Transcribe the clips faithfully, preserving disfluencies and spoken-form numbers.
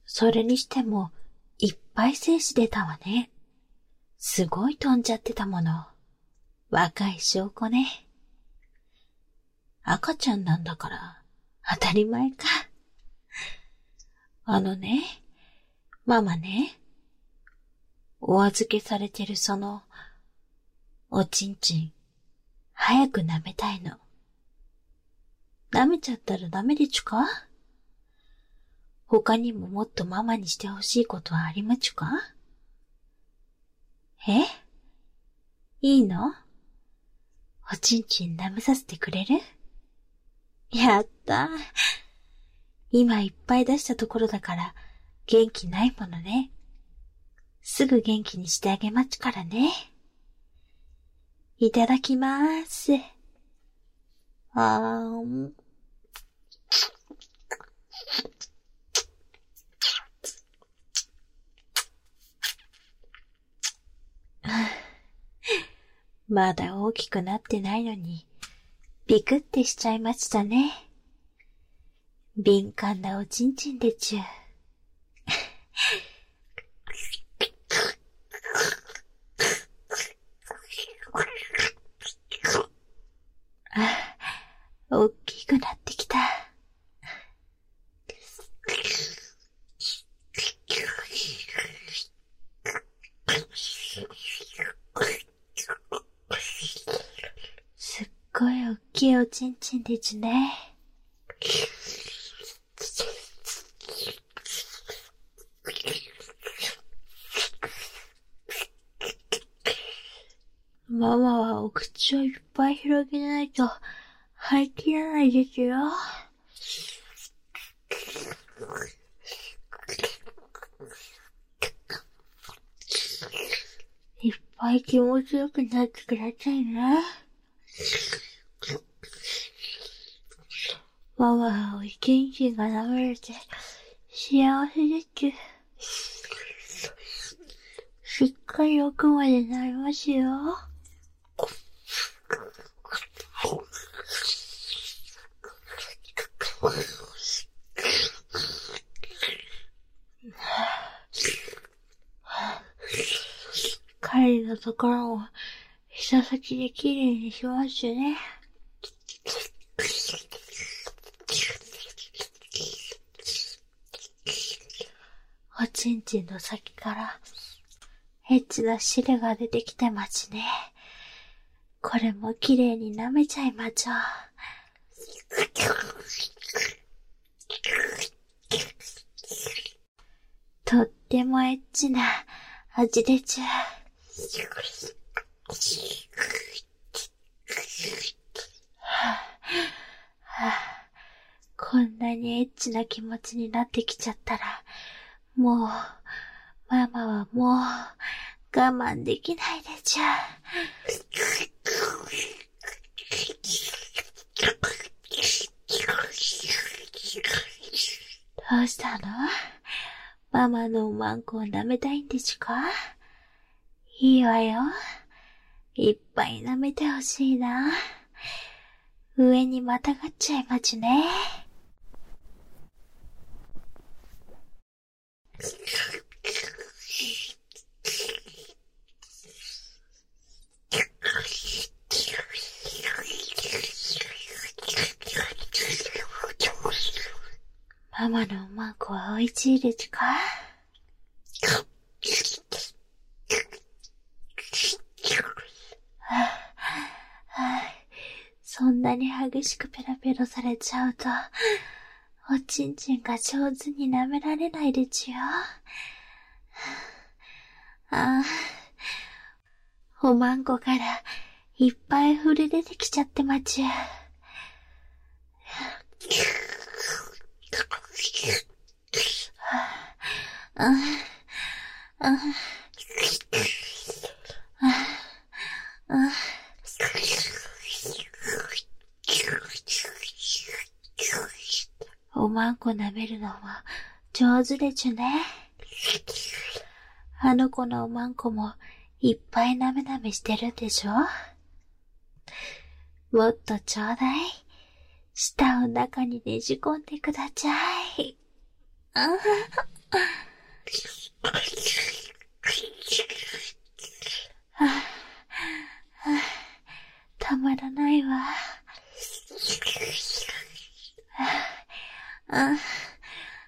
それにしても、いっぱい精子出たわね。すごい飛んじゃってたもの。若い証拠ね。赤ちゃんなんだから、当たり前か。あのね、ママね、お預けされてるその、おちんちん、早く舐めたいの。舐めちゃったらダメでちゅか？他にももっとママにしてほしいことはありまちゅか？え？いいの？おちんちん舐めさせてくれる？やったー。今いっぱい出したところだから元気ないものね。すぐ元気にしてあげまちゅからね。いただきまーす。あーん。まだ大きくなってないのに、ビクってしちゃいましたね。敏感なおちんちんでちゅ。あ、大きくなってきた。すっごい大きいおちんちんでちゅね。ママはお口をいっぱい広げないと入りきらないですよ。いっぱい気持ちよくなってくださいね。ママはおちんちんが舐めれて幸せです。しっかり奥までなりますよ。彼のところも舌先できれいにしますね。おちんちんの先からエッチな汁が出てきてますね。これもきれいに舐めちゃいまちょう。とってもエッチな味でちゅ。はぁ、はぁ、こんなにエッチな気持ちになってきちゃったら、もう、ママはもう、我慢できないでちゅ。どうしたの？ママのおまんこを舐めたいんでちゅか？いいわよ。いっぱい舐めてほしいな。上にまたがっちゃいまちね。ママのおまんこはおいしいでちゅか？そんなに激しくペロペロされちゃうと、おちんちんが上手に舐められないでちゅよ。ああ、おまんこからいっぱい触れ出てきちゃってまちゅ。ああ、ああ、ああ、おまんこ舐めるのは上手でちゅね。あの子のおまんこもいっぱいなめなめしてるんでしょ？もっとちょうだい。舌を中にねじ込んでください。あ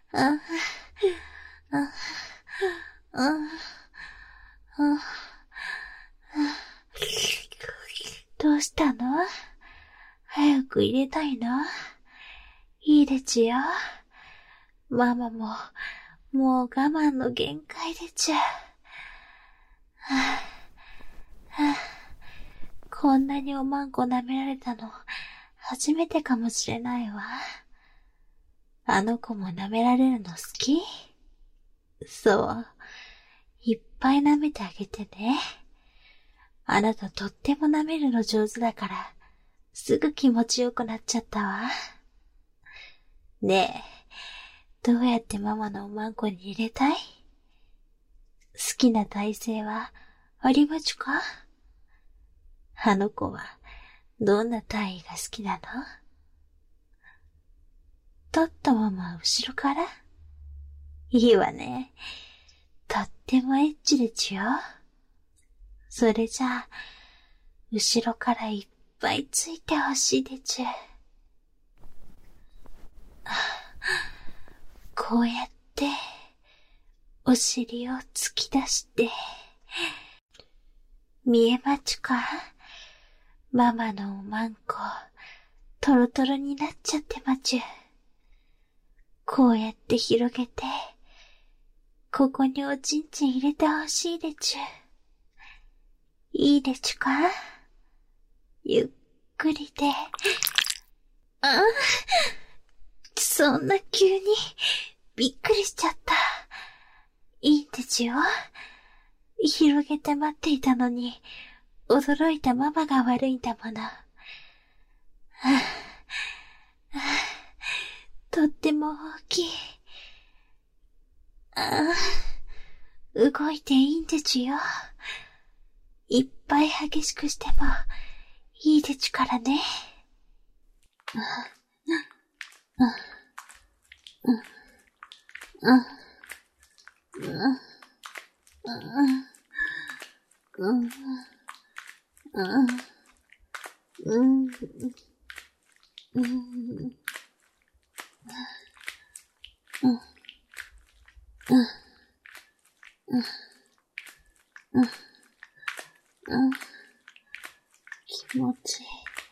あ、あ、あ、あ、どうしたの？早く入れたいの？いいでちゅよ。ママも、もう我慢の限界でちゅ。はあはあ、こんなにおまんこ舐められたの、初めてかもしれないわ。あの子も舐められるの好き？そう。いっぱい舐めてあげてね。あなたとっても舐めるの上手だから、すぐ気持ちよくなっちゃったわ。ねえ、どうやってママのおまんこに入れたい？好きな体勢はありまちゅか？あの子はどんな体位が好きなの？立ったまま後ろから？いいわね。とってもエッチでちゅよ。それじゃあ、後ろからいっぱいついてほしいでちゅ。こうやって、お尻を突き出して、見えまちゅか？ママのおまんこ、トロトロになっちゃってまちゅ。こうやって広げて、ここにおちんちん入れてほしいでちゅ。いいでちゅか？ゆっくりで。あ、そんな急に、びっくりしちゃった。いいでちゅよ。広げて待っていたのに、驚いたママが悪いんだもの。はあはあ、とっても大きい。ああ、動いていいんでちゅよ。いっぱい激しくしてもいいでちゅからね。ああ、ああ、ああ、うん、うん、うん、うん、気持ちいい。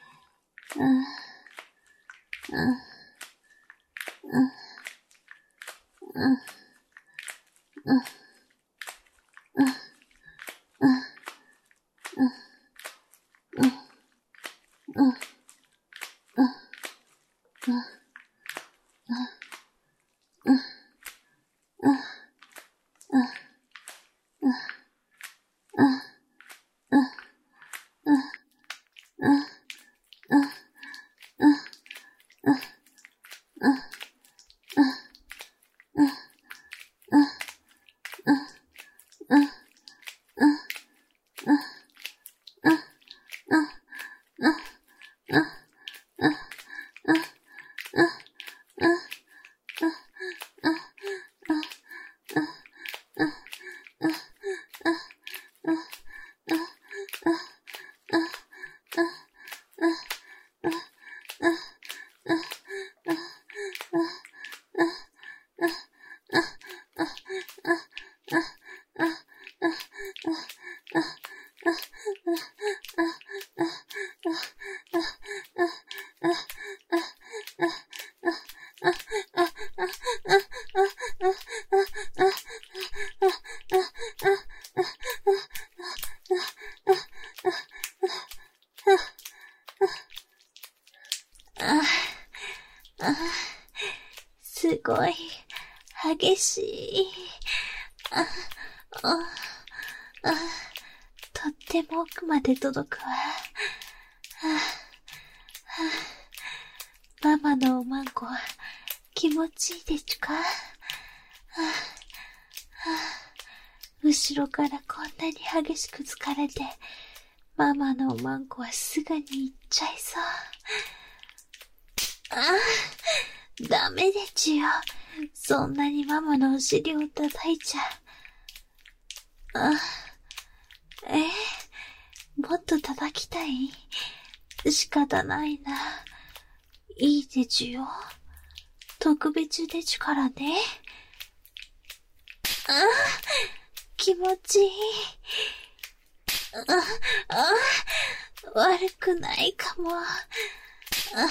ああ、すごい、激しい。ああ、あ、とっても奥まで届くわ。ああ、ママのおまんこは気持ちいいでちゅか？ああ、後ろからこんなに激しく疲れて、ママのおまんこはすぐに行っちゃいそう。ああ、ダメでちゅよ。そんなにママのお尻を叩いちゃ。あ、えー、もっと叩きたい？仕方ないな。いいでちゅよ。 特別でちからね。あ、気持ちいい。あ、あ、悪くないかも。あ、は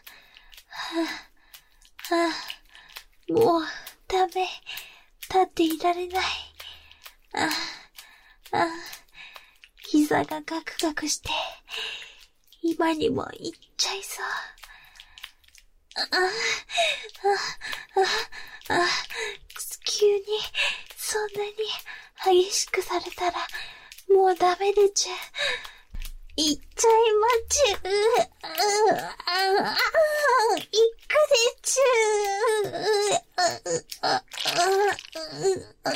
あ、はあ、もうダメ。立っていられない。あ、あ、膝がガクガクして、今にも行っちゃいそう。あ、あ、あ、あ、急に、そんなに激しくされたら、もうダメでちゅ。行っちゃいまちゅ。あ、あ、あ、行くでちゅ。あ、あ、あ、あ、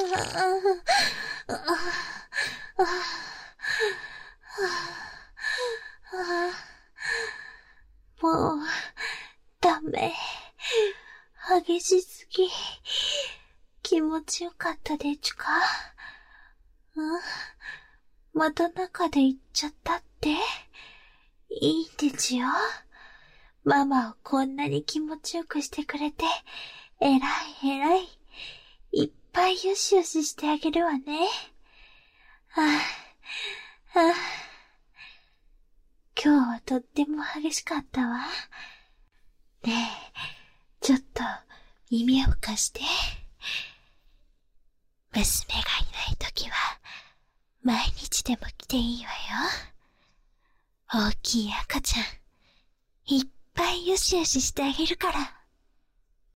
もう、ダメ。激しすぎ。気持ちよかったでちゅか？うん？また中で行っちゃったって？いいんでちゅよ。ママをこんなに気持ちよくしてくれて、えらいえらい。いっぱいよしよししてあげるわね。はぁ、はぁ。今日はとっても激しかったわ。ねえ、ちょっと耳を貸して。娘がいないときは、毎日でも来ていいわよ。大きい赤ちゃん、いっぱいよしよししてあげるから。